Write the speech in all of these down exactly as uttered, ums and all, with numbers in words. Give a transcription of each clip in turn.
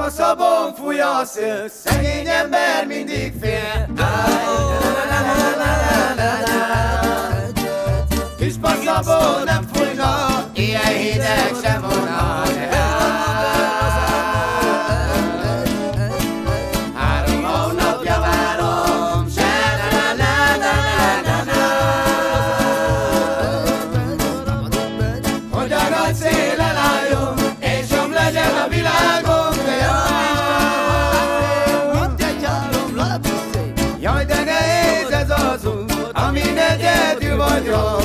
Szabon fúj a szél, szegény ember mindig fél. Kispa Szabon nem fújna, ilyen hideg sem volna. Három hónapja várom, se na na na na na na, hogy a nagy szél elálljon, és jobb legyen a világon. Jaj, de nehéz ez az út, amin egyedül vagyok.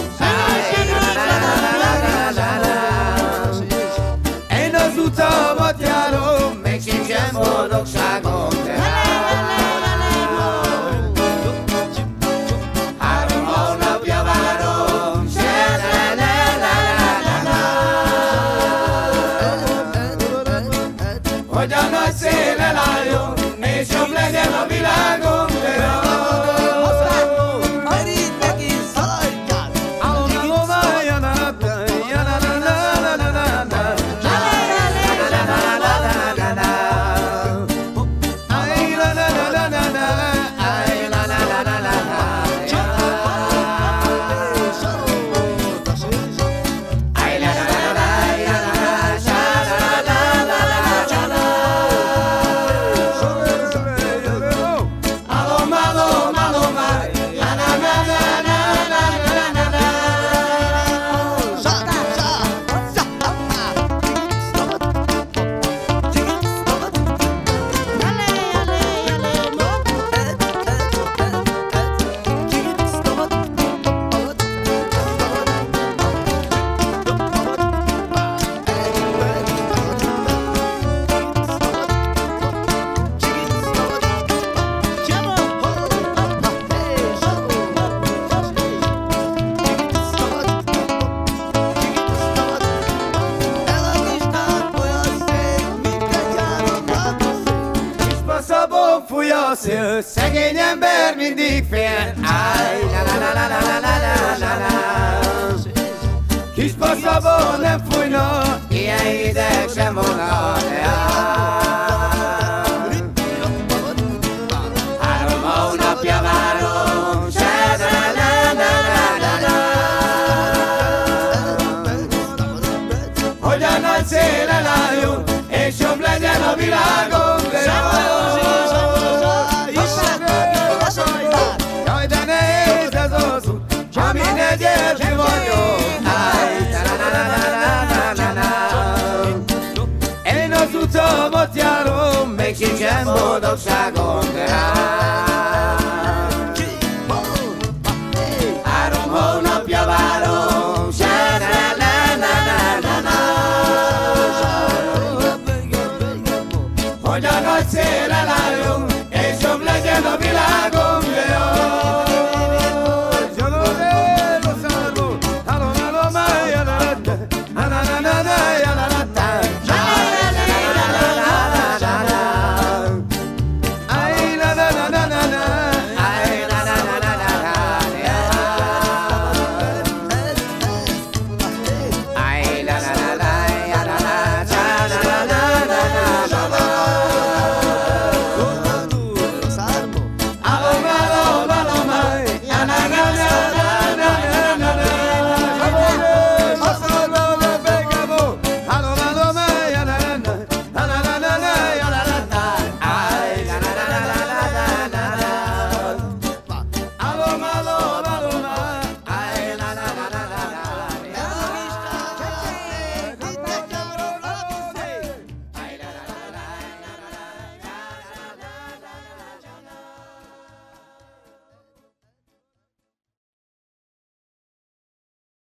Én az utamat járom, még sincsen boldogságom. Három hónapja várom, se na na na na na, hogy a nagy szél elálljon, és jobb legyen a világon. Szabon fúj a szél, szegény ember mindig fél. Áj, la la la la la la la la la. Kispa Szabon nem fújna, ilyen hideg sem volna. Három hónapja várom, se la la la la la, hogy a nagy szél elálljon, és jobb legyen a világon. Jaj, de nehéz ez az út, amin egyedül vagyok. Én az utamat járom, még sincsen boldogságom. Három hónapja várom, se na na na na na, hogy a nagy szél elálljon, és jobb legyen a világon.